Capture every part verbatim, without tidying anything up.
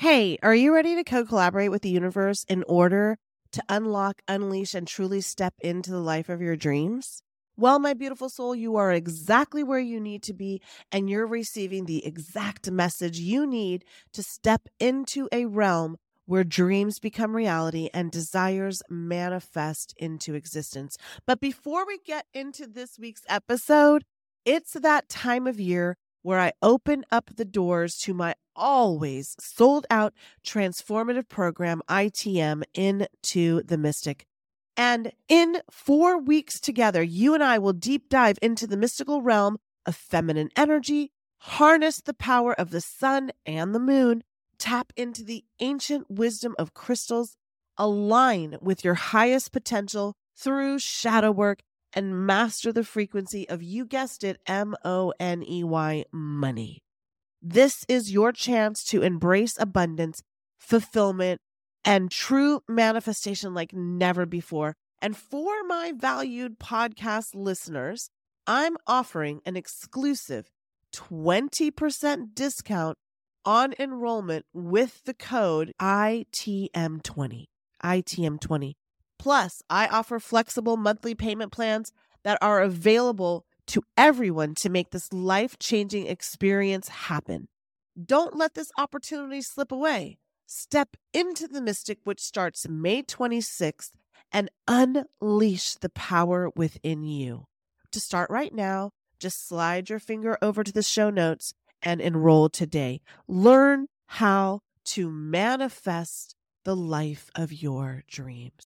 Hey, are you ready to co-collaborate with the universe in order to unlock, unleash, and truly step into the life of your dreams? Well, my beautiful soul, you are exactly where you need to be, and you're receiving the exact message you need to step into a realm where dreams become reality and desires manifest into existence. But before we get into this week's episode, it's that time of year where I open up the doors to my always sold out transformative program, I T M, Into the Mystic. And in four weeks together, you and I will deep dive into the mystical realm of feminine energy, harness the power of the sun and the moon, tap into the ancient wisdom of crystals, align with your highest potential through shadow work, and master the frequency of, you guessed it, M O N E Y, money. This is your chance to embrace abundance, fulfillment, and true manifestation like never before. And for my valued podcast listeners, I'm offering an exclusive twenty percent discount on enrollment with the code I T M twenty. I T M twenty. Plus, I offer flexible monthly payment plans that are available to everyone to make this life-changing experience happen. Don't let this opportunity slip away. Step into the Mystic, which starts May twenty-sixth, and unleash the power within you. To start right now, just slide your finger over to the show notes and enroll today. Learn how to manifest the life of your dreams.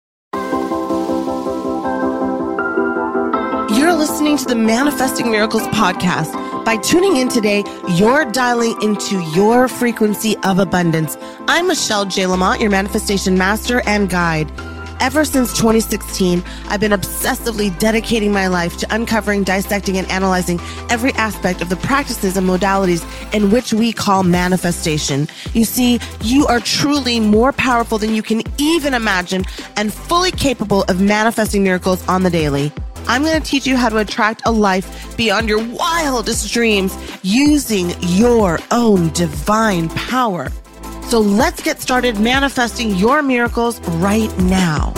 You're listening to the Manifesting Miracles podcast. By tuning in today, you're dialing into your frequency of abundance. I'm Michelle J. Lamont, your manifestation master and guide. Ever since twenty sixteen, I've been obsessively dedicating my life to uncovering, dissecting, and analyzing every aspect of the practices and modalities in which we call manifestation. You see, you are truly more powerful than you can even imagine and fully capable of manifesting miracles on the daily. I'm going to teach you how to attract a life beyond your wildest dreams using your own divine power. So let's get started manifesting your miracles right now.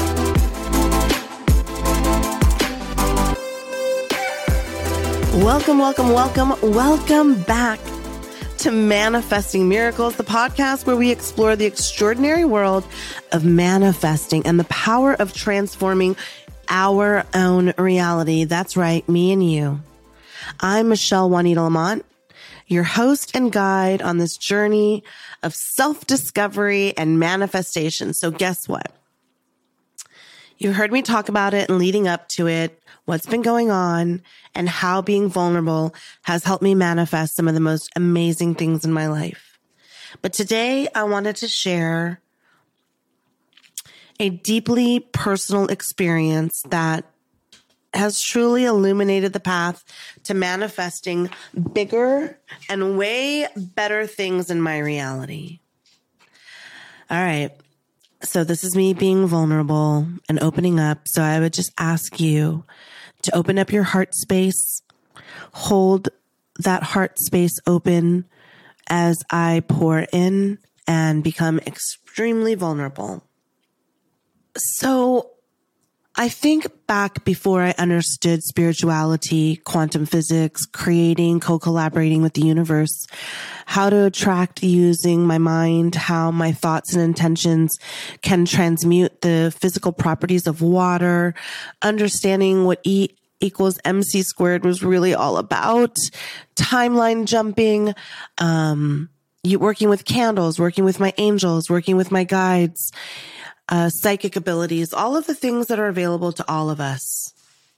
Welcome, welcome, welcome, welcome back to Manifesting Miracles, the podcast where we explore the extraordinary world of manifesting and the power of transforming our own reality. That's right, me and you. I'm Michelle Juanita Lamont, your host and guide on this journey of self-discovery and manifestation. So guess what? You heard me talk about it and leading up to it, what's been going on, and how being vulnerable has helped me manifest some of the most amazing things in my life. But today I wanted to share a deeply personal experience that has truly illuminated the path to manifesting bigger and way better things in my reality. All right. So this is me being vulnerable and opening up. So I would just ask you to open up your heart space, hold that heart space open as I pour in and become extremely vulnerable. So I think back before I understood spirituality, quantum physics, creating, co-collaborating with the universe, how to attract using my mind, how my thoughts and intentions can transmute the physical properties of water, understanding what E equals M C squared was really all about, timeline jumping, um, you working with candles, working with my angels, working with my guides, Uh, psychic abilities, all of the things that are available to all of us.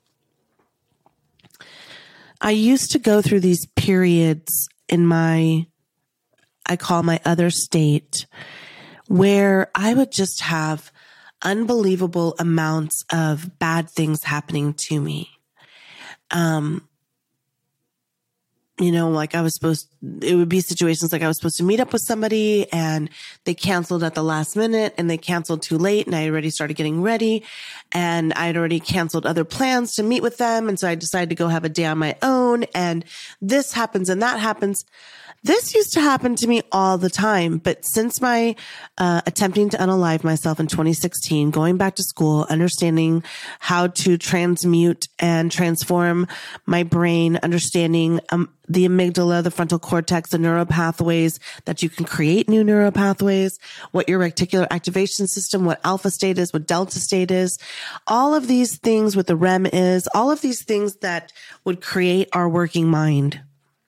I used to go through these periods in my, I call my other state, where I would just have unbelievable amounts of bad things happening to me. Um, you know, like I was supposed it would be situations like I was supposed to meet up with somebody and they canceled at the last minute and they canceled too late and I already started getting ready and I'd already canceled other plans to meet with them. And so I decided to go have a day on my own and this happens and that happens. This used to happen to me all the time, but since my uh, attempting to unalive myself in twenty sixteen, going back to school, understanding how to transmute and transform my brain, understanding um, the amygdala, the frontal cortex, the neural pathways that you can create new neural pathways, what your reticular activation system, what alpha state is, what delta state is, all of these things, what the R E M is, all of these things that would create our working mind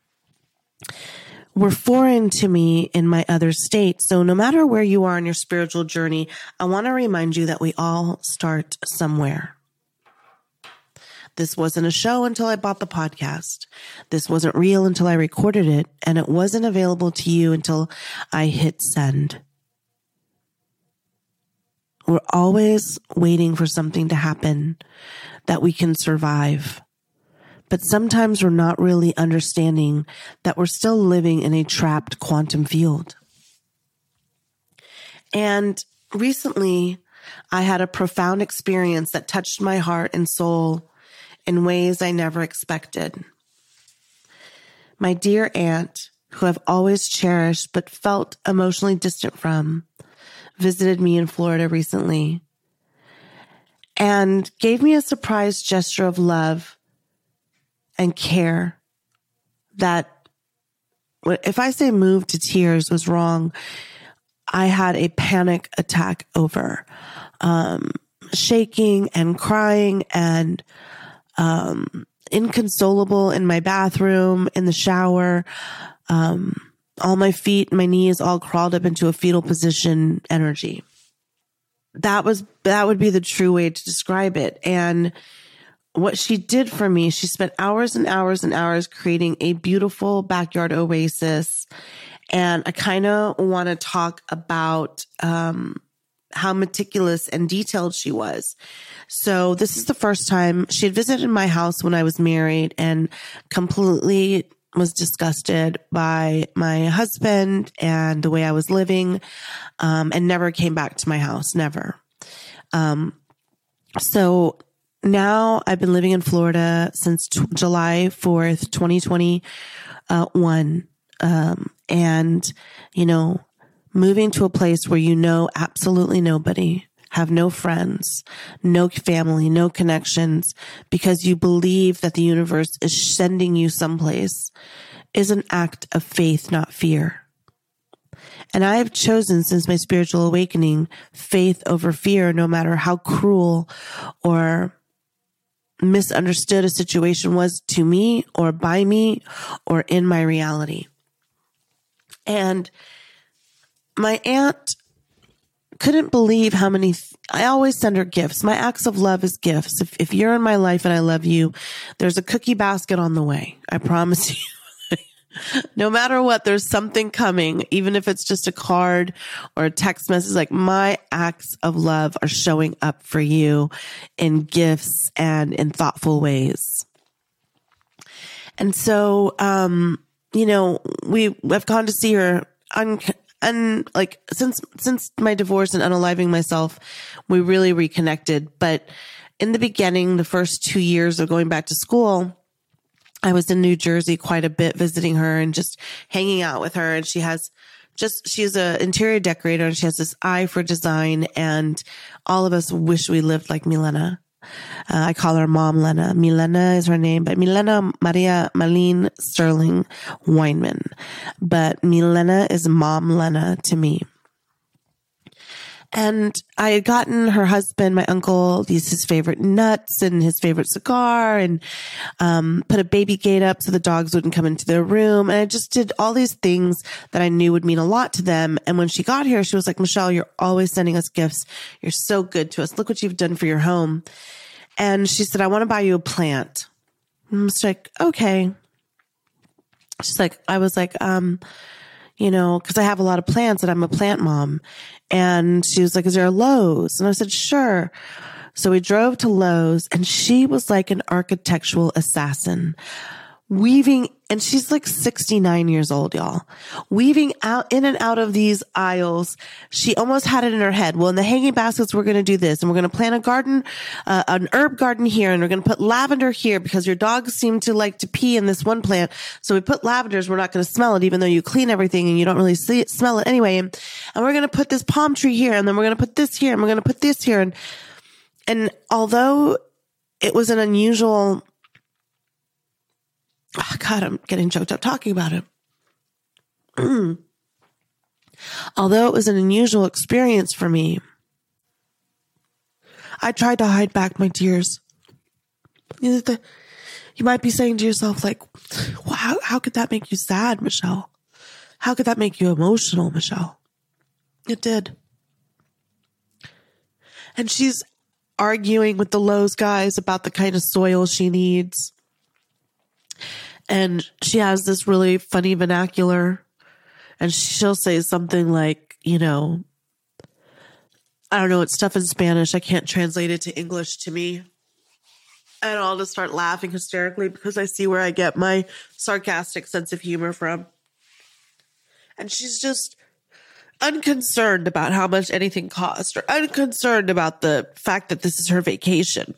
were foreign to me in my other state. So no matter where you are in your spiritual journey, I want to remind you that we all start somewhere. This wasn't a show until I bought the podcast. This wasn't real until I recorded it, and it wasn't available to you until I hit send. We're always waiting for something to happen that we can survive. But sometimes we're not really understanding that we're still living in a trapped quantum field. And recently, I had a profound experience that touched my heart and soul in ways I never expected. My dear aunt, who I've always cherished but felt emotionally distant from, visited me in Florida recently and gave me a surprise gesture of love and care that, if I say moved to tears was wrong, I had a panic attack over, um, shaking and crying and, um, inconsolable in my bathroom, in the shower, um, all my feet, my knees all crawled up into a fetal position energy. That was, that would be the true way to describe it. And what she did for me, she spent hours and hours and hours creating a beautiful backyard oasis. And I kind of want to talk about um, how meticulous and detailed she was. So this is the first time she had visited my house when I was married and completely was disgusted by my husband and the way I was living, um, and never came back to my house, never. Um, so now I've been living in Florida since t- July fourth, twenty twenty-one. Um, and, you know, moving to a place where you know absolutely nobody, have no friends, no family, no connections, because you believe that the universe is sending you someplace is an act of faith, not fear. And I have chosen since my spiritual awakening, faith over fear, no matter how cruel or misunderstood a situation was to me or by me or in my reality. And my aunt couldn't believe how many, th- I always send her gifts. My acts of love is gifts. If, if you're in my life and I love you, there's a cookie basket on the way. I promise you. No matter what, there's something coming, even if it's just a card or a text message. Like, my acts of love are showing up for you in gifts and in thoughtful ways. And so, um, you know, we, I've gone to see her un, un, like since, since my divorce and unaliving myself, we really reconnected. But in the beginning, the first two years of going back to school, I was in New Jersey quite a bit visiting her and just hanging out with her. And she has just, she's an interior decorator and she has this eye for design. And all of us wish we lived like Milena. Uh, I call her Mom Lena. Milena is her name, but Milena Maria Malene Sterling Weinman. But Milena is Mom Lena to me. And I had gotten her husband, my uncle, these his favorite nuts and his favorite cigar, and um, put a baby gate up so the dogs wouldn't come into their room. And I just did all these things that I knew would mean a lot to them. And when she got here, she was like, "Michelle, you're always sending us gifts. You're so good to us. Look what you've done for your home." And she said, "I want to buy you a plant." And I was like, "Okay." She's like, I was like, um, you know, cause I have a lot of plants and I'm a plant mom. And she was like, "Is there a Lowe's?" And I said, "Sure." So we drove to Lowe's and she was like an architectural assassin. weaving, and she's like sixty-nine years old, y'all, weaving out in and out of these aisles. She almost had it in her head. Well, in the hanging baskets, we're going to do this, and we're going to plant a garden, uh, an herb garden here, and we're going to put lavender here because your dogs seem to like to pee in this one plant. So we put lavenders. We're not going to smell it, even though you clean everything and you don't really see it, smell it anyway. And, and we're going to put this palm tree here, and then we're going to put this here, and we're going to put this here. And, and although it was an unusual, oh God, I'm getting choked up talking about it. Mm. Although it was an unusual experience for me, I tried to hide back my tears. You know, the, you might be saying to yourself, like, well, how, how could that make you sad, Michelle? How could that make you emotional, Michelle? It did. And she's arguing with the Lowe's guys about the kind of soil she needs. And she has this really funny vernacular. And she'll say something like, you know, I don't know, it's stuff in Spanish. I can't translate it to English to me. And I'll just start laughing hysterically because I see where I get my sarcastic sense of humor from. And she's just unconcerned about how much anything cost, or unconcerned about the fact that this is her vacation.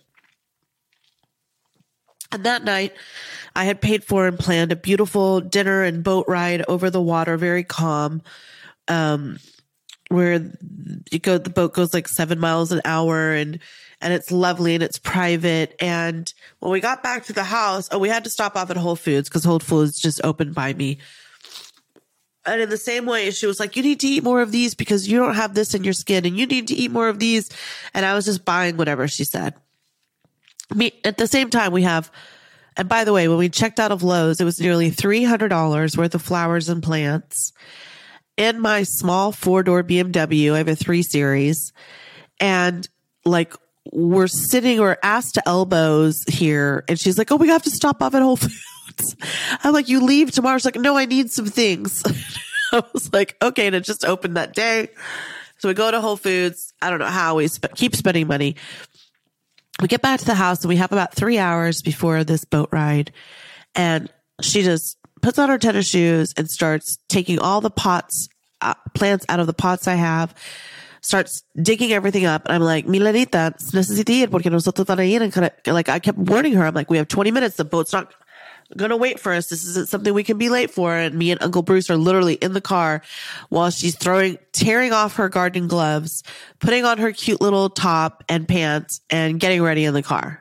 And that night, I had paid for and planned a beautiful dinner and boat ride over the water, very calm, um, where you go, the boat goes like seven miles an hour, and and it's lovely and it's private. And when we got back to the house, oh, we had to stop off at Whole Foods because Whole Foods just opened by me. And in the same way, she was like, you need to eat more of these because you don't have this in your skin, and you need to eat more of these. And I was just buying whatever she said. Me, at the same time, we have, and by the way, when we checked out of Lowe's, it was nearly three hundred dollars worth of flowers and plants in my small four-door B M W. I have a three series. And like, we're sitting or ass to elbows here. And she's like, oh, we have to stop off at Whole Foods. I'm like, you leave tomorrow? She's like, no, I need some things. I was like, okay. And it just opened that day. So we go to Whole Foods. I don't know how we sp- keep spending money. We get back to the house and we have about three hours before this boat ride. And she just puts on her tennis shoes and starts taking all the pots, uh, plants out of the pots I have, starts digging everything up. And I'm like, Milenita, necesito ir porque nosotros van a ir. And kind of like, I kept warning her. I'm like, we have twenty minutes. The boat's not going to wait for us. This isn't something we can be late for. And me and Uncle Bruce are literally in the car while she's throwing, tearing off her gardening gloves, putting on her cute little top and pants, and getting ready in the car.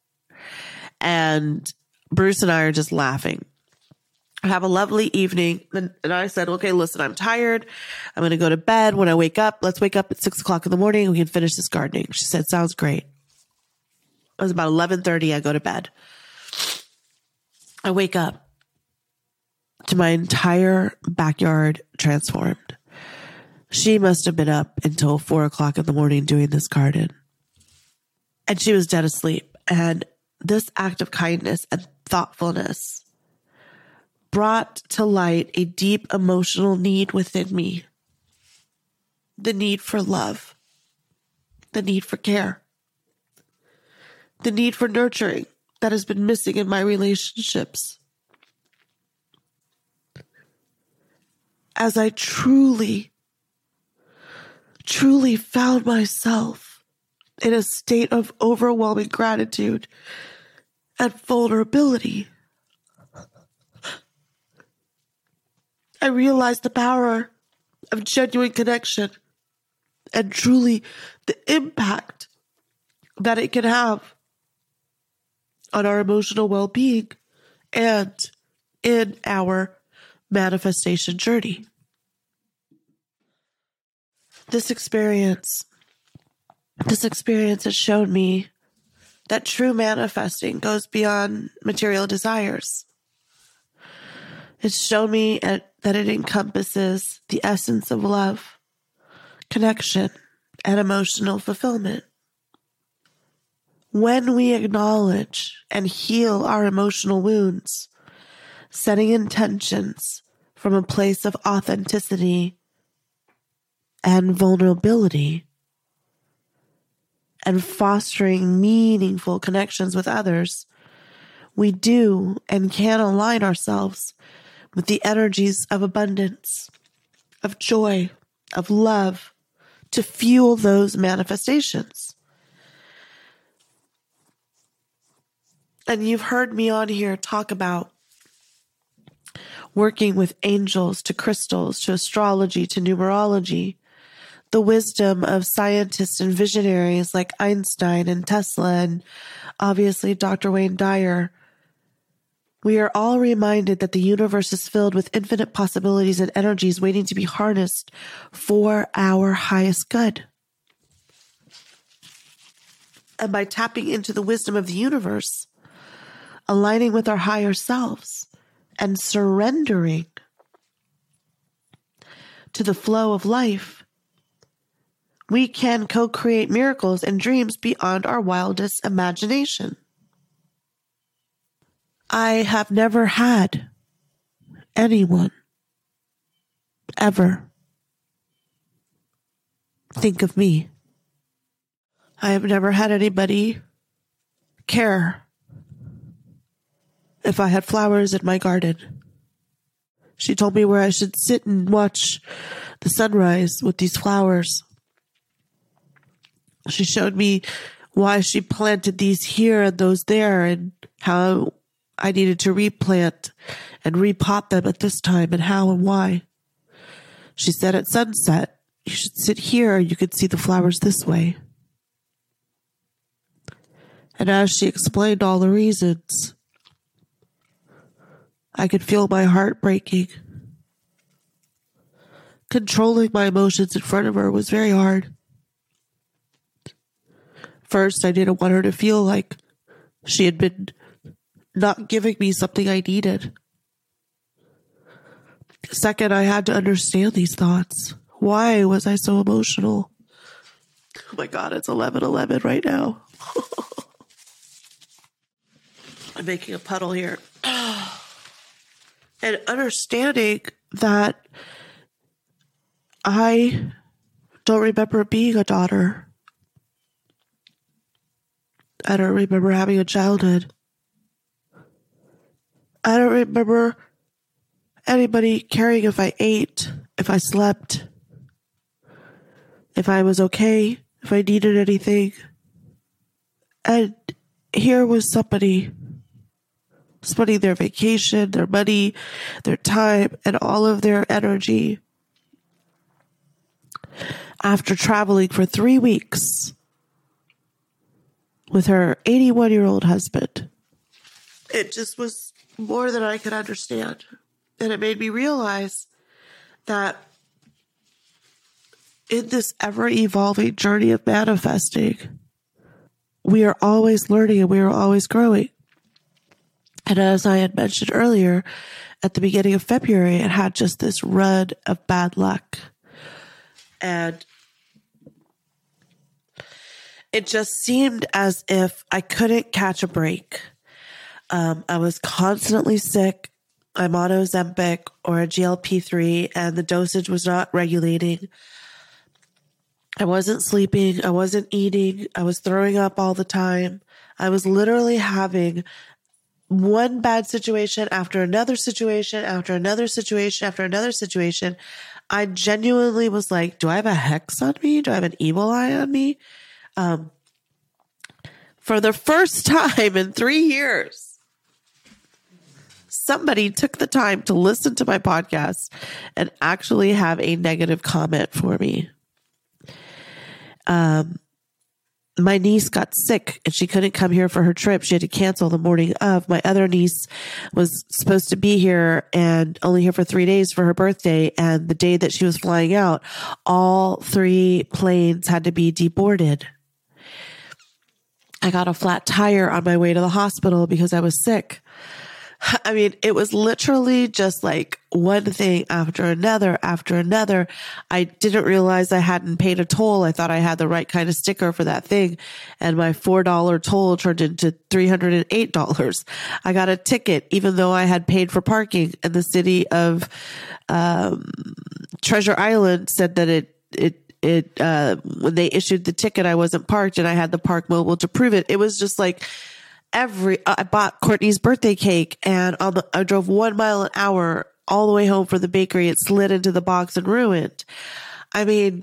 And Bruce and I are just laughing. I have a lovely evening. And, and I said, okay, listen, I'm tired. I'm going to go to bed. When I wake up, let's wake up at six o'clock in the morning. We can finish this gardening. She said, sounds great. It was about eleven thirty. I go to bed. I wake up to my entire backyard transformed. She must have been up until four o'clock in the morning doing this garden. And she was dead asleep. And this act of kindness and thoughtfulness brought to light a deep emotional need within me. The need for love. The need for care. The need for nurturing that has been missing in my relationships. As I truly, truly found myself in a state of overwhelming gratitude and vulnerability, I realized the power of genuine connection and truly the impact that it can have on our emotional well-being and in our manifestation journey. This experience, this experience has shown me that true manifesting goes beyond material desires. It's shown me at, that it encompasses the essence of love, connection, and emotional fulfillment. When we acknowledge and heal our emotional wounds, setting intentions from a place of authenticity and vulnerability, and fostering meaningful connections with others, we do and can align ourselves with the energies of abundance, of joy, of love, to fuel those manifestations. And you've heard me on here talk about working with angels, to crystals, to astrology, to numerology, the wisdom of scientists and visionaries like Einstein and Tesla and obviously Doctor Wayne Dyer. We are all reminded that the universe is filled with infinite possibilities and energies waiting to be harnessed for our highest good. And by tapping into the wisdom of the universe, aligning with our higher selves, and surrendering to the flow of life, we can co-create miracles and dreams beyond our wildest imagination. I have never had anyone ever think of me. I have never had anybody care if I had flowers in my garden. She told me where I should sit and watch the sunrise with these flowers. She showed me why she planted these here and those there and how I needed to replant and repot them at this time and how and why. She said at sunset, you should sit here, you could see the flowers this way. And as she explained all the reasons, I could feel my heart breaking. Controlling my emotions in front of her was very hard. First, I didn't want her to feel like she had been not giving me something I needed. Second, I had to understand these thoughts. Why was I so emotional? Oh my God, it's eleven eleven right now. I'm making a puddle here. And understanding that I don't remember being a daughter. I don't remember having a childhood. I don't remember anybody caring if I ate, if I slept, if I was okay, if I needed anything. And here was somebody spending their vacation, their money, their time, and all of their energy after traveling for three weeks with her eighty-one-year-old husband. It just was more than I could understand. And it made me realize that in this ever-evolving journey of manifesting, we are always learning and we are always growing. And as I had mentioned earlier, at the beginning of February, it had just this run of bad luck. And it just seemed as if I couldn't catch a break. Um, I was constantly sick. I'm on Ozempic or a G L P three, and the dosage was not regulating. I wasn't sleeping. I wasn't eating. I was throwing up all the time. I was literally having one bad situation after another situation, after another situation, after another situation. I genuinely was like, do I have a hex on me? Do I have an evil eye on me? Um, for the first time in three years, somebody took the time to listen to my podcast and actually have a negative comment for me. Um, my niece got sick and she couldn't come here for her trip. She had to cancel the morning of. My other niece was supposed to be here and only here for three days for her birthday. And the day that she was flying out, all three planes had to be deboarded. I got a flat tire on my way to the hospital because I was sick. I mean, it was literally just like one thing after another after another. I didn't realize I hadn't paid a toll. I thought I had the right kind of sticker for that thing. And my four dollars toll turned into three hundred eight dollars. I got a ticket, even though I had paid for parking. And the city of um, Treasure Island said that it, it, it, uh, when they issued the ticket, I wasn't parked and I had the park mobile to prove it. It was just like, every, I bought Courtney's birthday cake and on the, I drove one mile an hour all the way home from the bakery. It slid into the box and ruined. I mean,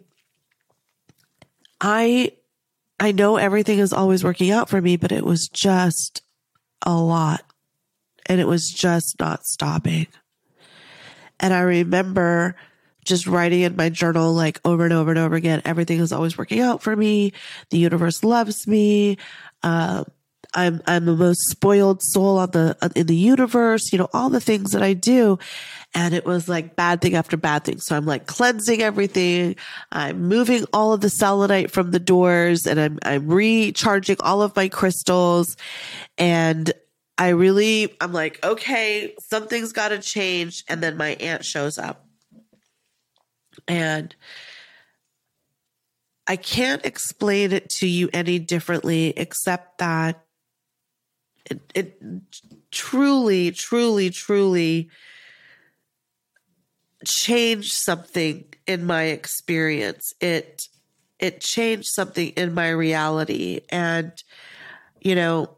I, I know everything is always working out for me, but it was just a lot and it was just not stopping. And I remember just writing in my journal, like over and over and over again, everything is always working out for me. The universe loves me. Uh, I'm, I'm the most spoiled soul on the, in the universe, you know, all the things that I do. And it was like bad thing after bad thing. So I'm like cleansing everything. I'm moving all of the selenite from the doors and I'm, I'm recharging all of my crystals. And I really, I'm like, okay, something's got to change. And then my aunt shows up. And I can't explain it to you any differently except that it, it truly, truly, truly changed something in my experience. It, it changed something in my reality. And, you know,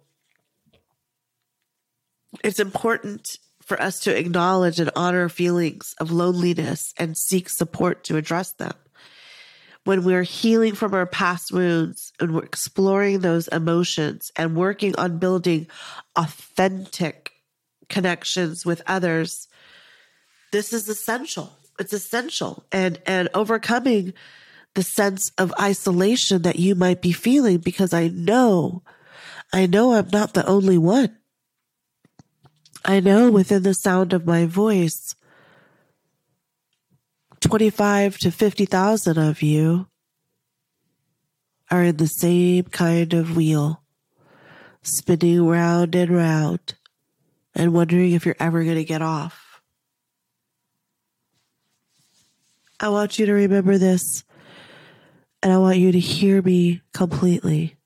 it's important for us to acknowledge and honor feelings of loneliness and seek support to address them. When we're healing from our past wounds and we're exploring those emotions and working on building authentic connections with others, this is essential. It's essential. And, and overcoming the sense of isolation that you might be feeling, because I know, I know I'm not the only one. I know within the sound of my voice, twenty-five to fifty thousand of you are in the same kind of wheel, spinning round and round and wondering if you're ever going to get off. I want you to remember this, and I want you to hear me completely.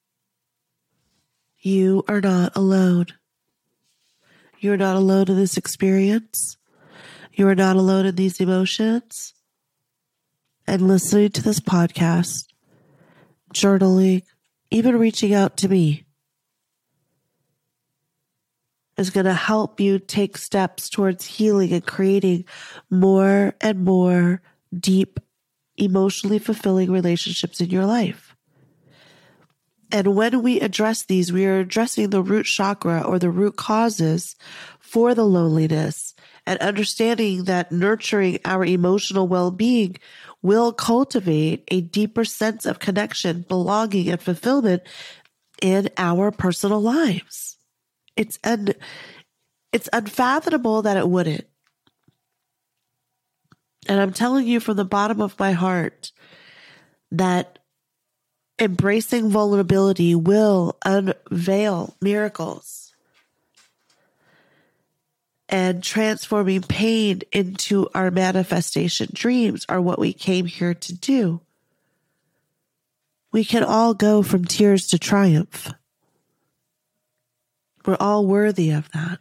You are not alone. You're not alone in this experience. You are not alone in these emotions. And listening to this podcast, journaling, even reaching out to me is going to help you take steps towards healing and creating more and more deep, emotionally fulfilling relationships in your life. And when we address these, we are addressing the root chakra or the root causes for the loneliness, and understanding that nurturing our emotional well-being will cultivate a deeper sense of connection, belonging, and fulfillment in our personal lives. It's un, it's unfathomable that it wouldn't. And I'm telling you from the bottom of my heart that embracing vulnerability will unveil miracles, and transforming pain into our manifestation dreams are what we came here to do. We can all go from tears to triumph. We're all worthy of that.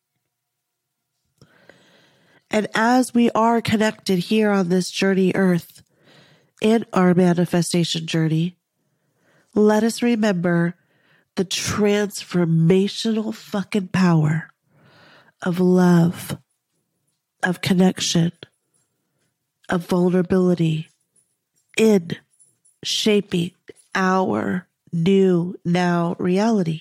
And as we are connected here on this journey earth, in our manifestation journey, let us remember the transformational fucking power of love, of connection, of vulnerability in shaping our new now reality.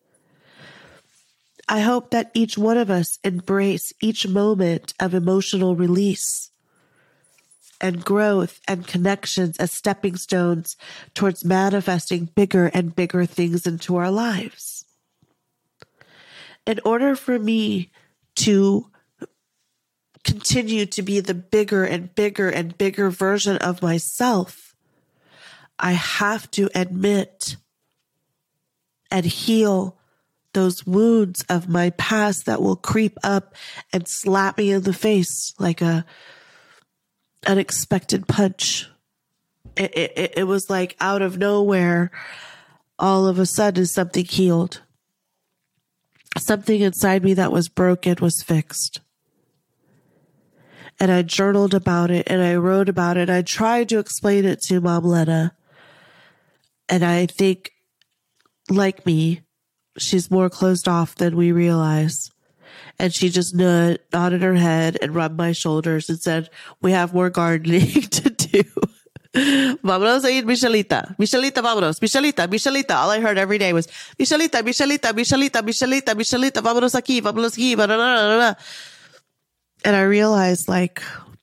I hope that each one of us embrace each moment of emotional release and growth and connections as stepping stones towards manifesting bigger and bigger things into our lives. In order for me to continue to be the bigger and bigger and bigger version of myself, I have to admit and heal those wounds of my past that will creep up and slap me in the face like a unexpected punch. It, it, it was like out of nowhere, all of a sudden something healed. Something inside me that was broken was fixed. And I journaled about it and I wrote about it. I tried to explain it to Mom Lena. And I think, like me, she's more closed off than we realize. And she just nod, nodded her head and rubbed my shoulders and said, we have more gardening to do. Vámonos a ir, Michelita. Michelita, vámonos. Michelita, Michelita. All I heard every day was, Michelita, Michelita, Michelita, Michelita, Michelita, vámonos aquí, vámonos aquí, blah, blah, blah, blah. And I realized, like,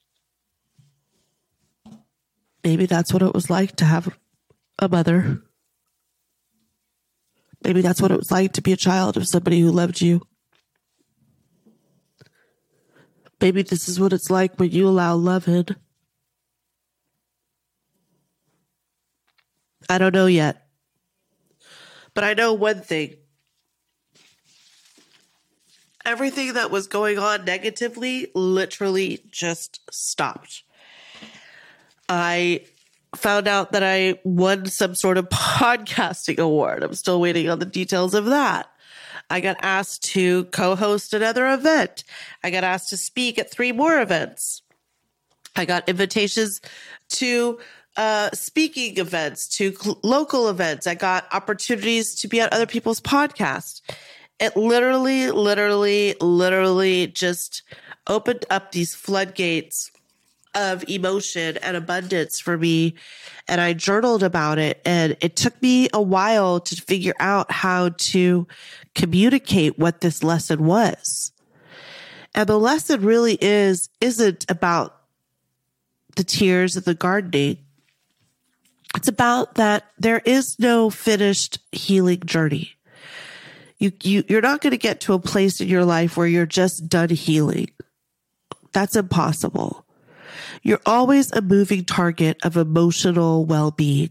maybe that's what it was like to have a mother. Maybe that's what it was like to be a child of somebody who loved you. Maybe this is what it's like when you allow love in. I don't know yet. But I know one thing. Everything that was going on negatively literally just stopped. I found out that I won some sort of podcasting award. I'm still waiting on the details of that. I got asked to co-host another event. I got asked to speak at three more events. I got invitations to uh, speaking events, to cl- local events. I got opportunities to be on other people's podcasts. It literally, literally, literally just opened up these floodgates of emotion and abundance for me. And I journaled about it. And it took me a while to figure out how to communicate what this lesson was. And the lesson really is, isn't about the tears of the gardening. It's about that there is no finished healing journey. You, you, you're not going to get to a place in your life where you're just done healing. That's impossible. You're always a moving target of emotional well-being.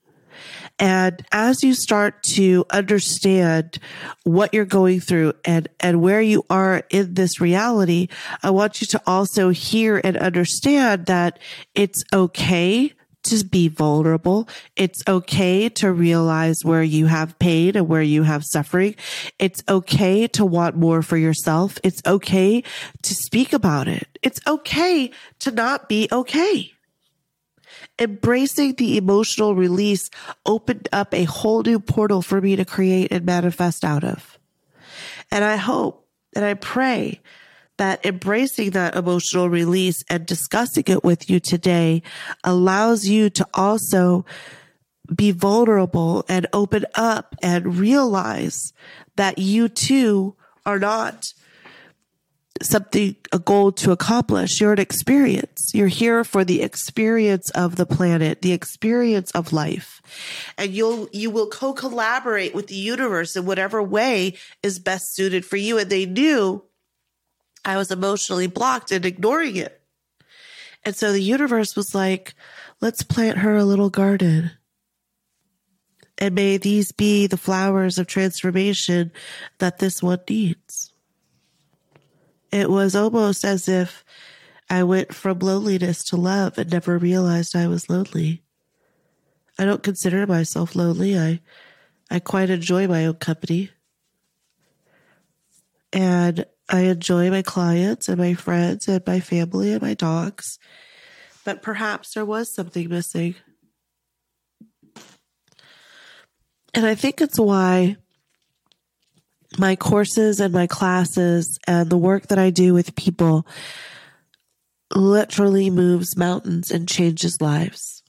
And as you start to understand what you're going through and, and where you are in this reality, I want you to also hear and understand that it's okay to be vulnerable. It's okay to realize where you have pain and where you have suffering. It's okay to want more for yourself. It's okay to speak about it. It's okay to not be okay. Embracing the emotional release opened up a whole new portal for me to create and manifest out of. And I hope and I pray that embracing that emotional release and discussing it with you today allows you to also be vulnerable and open up and realize that you too are not something, a goal to accomplish. You're an experience. You're here for the experience of the planet, the experience of life. And you'll, you will co-collaborate with the universe in whatever way is best suited for you. And they knew I was emotionally blocked and ignoring it. And so the universe was like, let's plant her a little garden. And may these be the flowers of transformation that this one needs. It was almost as if I went from loneliness to love and never realized I was lonely. I don't consider myself lonely. I, I quite enjoy my own company. And I enjoy my clients and my friends and my family and my dogs. But perhaps there was something missing. And I think it's why my courses and my classes and the work that I do with people literally moves mountains and changes lives.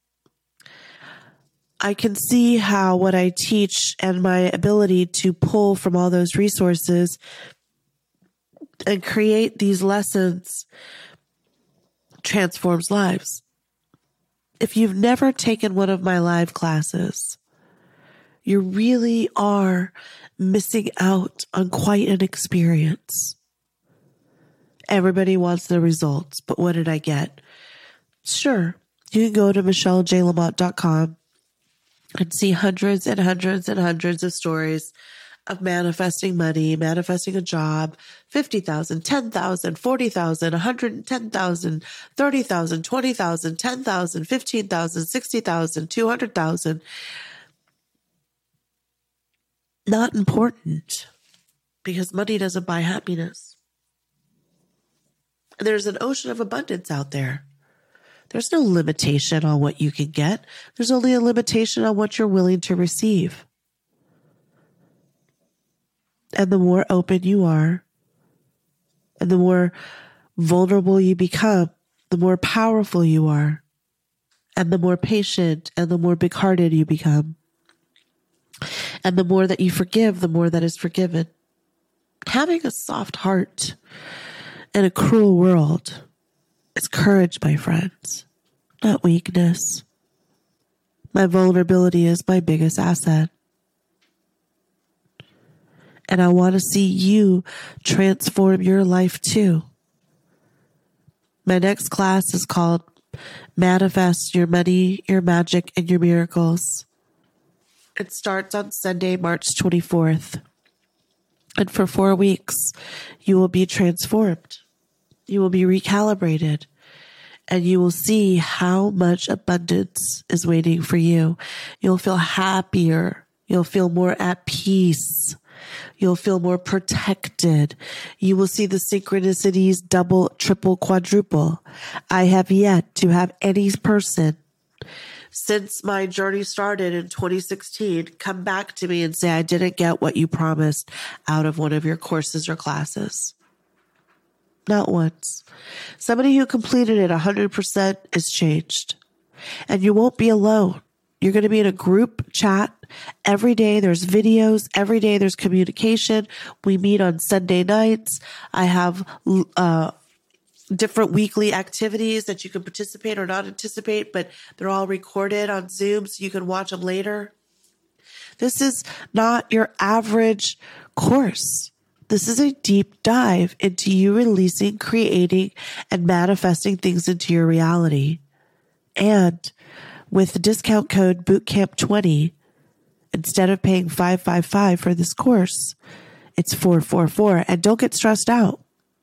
I can see how what I teach and my ability to pull from all those resources and create these lessons transforms lives. If you've never taken one of my live classes, you really are missing out on quite an experience. Everybody wants the results, but what did I get? Sure, you can go to michelle j lamont dot com and see hundreds and hundreds and hundreds of stories of manifesting money, manifesting a job, fifty thousand, ten thousand, forty thousand, one hundred ten thousand, thirty thousand, twenty thousand, ten thousand, fifteen thousand, sixty thousand, two hundred thousand. Not important, because money doesn't buy happiness. There's an ocean of abundance out there. There's no limitation on what you can get. There's only a limitation on what you're willing to receive. And the more open you are, and the more vulnerable you become, the more powerful you are, and the more patient and the more big-hearted you become. And the more that you forgive, the more that is forgiven. Having a soft heart in a cruel world is courage, my friends, not weakness. My vulnerability is my biggest asset. And I want to see you transform your life too. My next class is called Manifest Your Money, Your Magic, and Your Miracles. It starts on Sunday, March twenty-fourth. And for four weeks, you will be transformed. You will be recalibrated. And you will see how much abundance is waiting for you. You'll feel happier. You'll feel more at peace. You'll feel more protected. You will see the synchronicities double, triple, quadruple. I have yet to have any person since my journey started in twenty sixteen come back to me and say, I didn't get what you promised out of one of your courses or classes. Not once. Somebody who completed it one hundred percent is changed. And you won't be alone. You're going to be in a group chat every day. There's videos. Every day there's communication. We meet on Sunday nights. I have uh, different weekly activities that you can participate or not anticipate, but they're all recorded on Zoom so you can watch them later. This is not your average course. This is a deep dive into you releasing, creating, and manifesting things into your reality. And with the discount code bootcamp twenty, instead of paying five five five for this course, it's four four four. And don't get stressed out.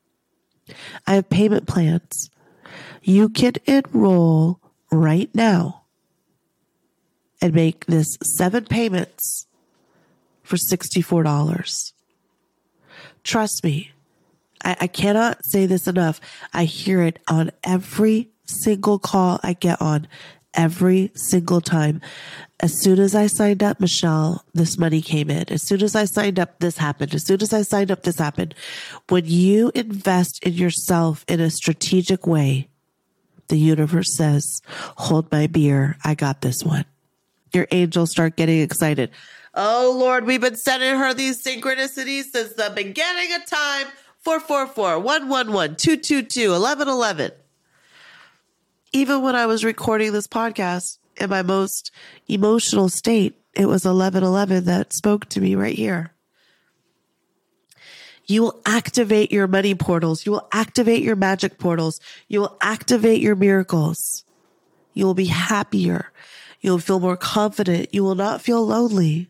I have payment plans. You can enroll right now and make this seven payments for sixty-four dollars. Trust me, I, I cannot say this enough. I hear it on every single call I get on, every single time. As soon as I signed up, Michelle, this money came in. As soon as I signed up, this happened. As soon as I signed up, this happened. When you invest in yourself in a strategic way, the universe says, hold my beer. I got this one. Your angels start getting excited. Oh, Lord, we've been sending her these synchronicities since the beginning of time. four four four, one one one, two two two, one one one one. Even when I was recording this podcast in my most emotional state, it was eleven eleven that spoke to me right here. You will activate your money portals. You will activate your magic portals. You will activate your miracles. You will be happier. You'll feel more confident. You will not feel lonely.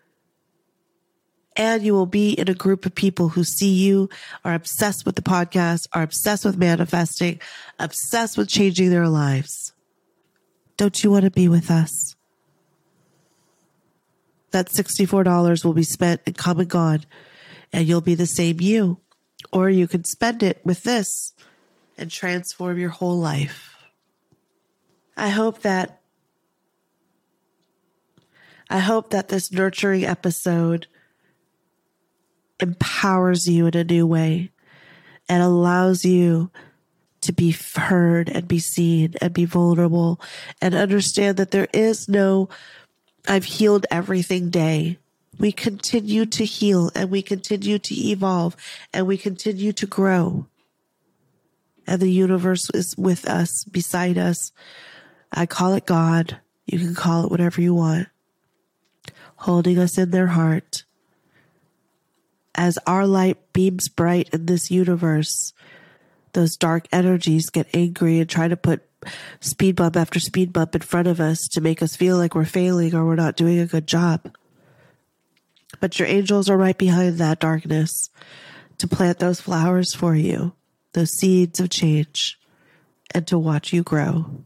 And you will be in a group of people who see you, are obsessed with the podcast, are obsessed with manifesting, obsessed with changing their lives. Don't you want to be with us? That sixty-four dollars will be spent and come and gone, and you'll be the same you. Or you can spend it with this and transform your whole life. I hope that I hope that this nurturing episode empowers you in a new way and allows you to be heard and be seen and be vulnerable and understand that there is no I've healed everything day. We continue to heal and we continue to evolve and we continue to grow. And the universe is with us, beside us. I call it God. You can call it whatever you want. Holding us in their heart. As our light beams bright in this universe, those dark energies get angry and try to put speed bump after speed bump in front of us to make us feel like we're failing or we're not doing a good job. But your angels are right behind that darkness to plant those flowers for you, those seeds of change, and to watch you grow.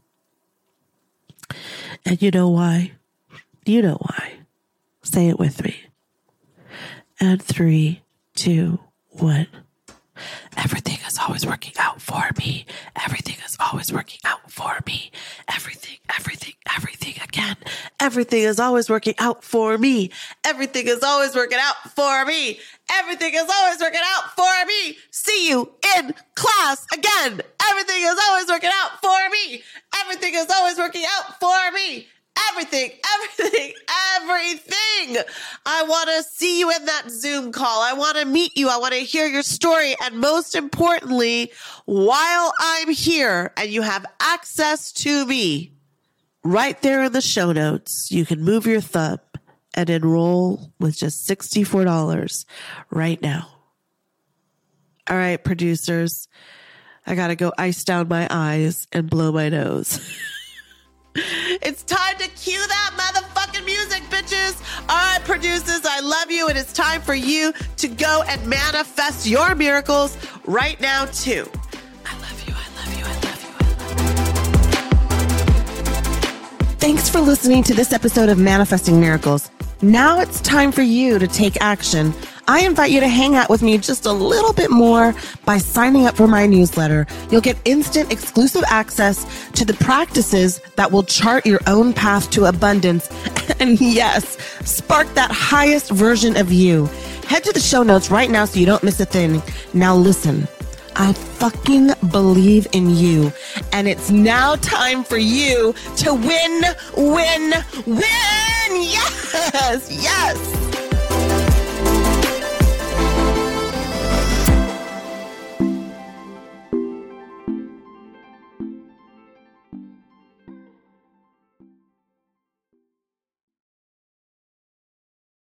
And you know why? You know why. Say it with me. And three, two, one. Everything is always working out for me. Everything is always working out for me. Everything, everything, everything again. Everything is always working out for me. Everything is always working out for me. Everything is always working out for me. See you in class again. Everything is always working out for me. Everything is always working out for me. Everything, everything, everything. I want to see you in that Zoom call. I want to meet you. I want to hear your story. And most importantly, while I'm here and you have access to me, right there in the show notes, you can move your thumb and enroll with just sixty-four dollars right now. All right, producers, I got to go ice down my eyes and blow my nose. It's time to cue that motherfucking music, bitches. All right, producers, I love you. And it's time for you to go and manifest your miracles right now, too. I love you. I love you. I love you. Thanks for listening to this episode of Manifesting Miracles. Now it's time for you to take action. I invite you to hang out with me just a little bit more by signing up for my newsletter. You'll get instant exclusive access to the practices that will chart your own path to abundance. And yes, spark that highest version of you. Head to the show notes right now so you don't miss a thing. Now listen, I fucking believe in you. And it's now time for you to win, win, win. Yes, yes.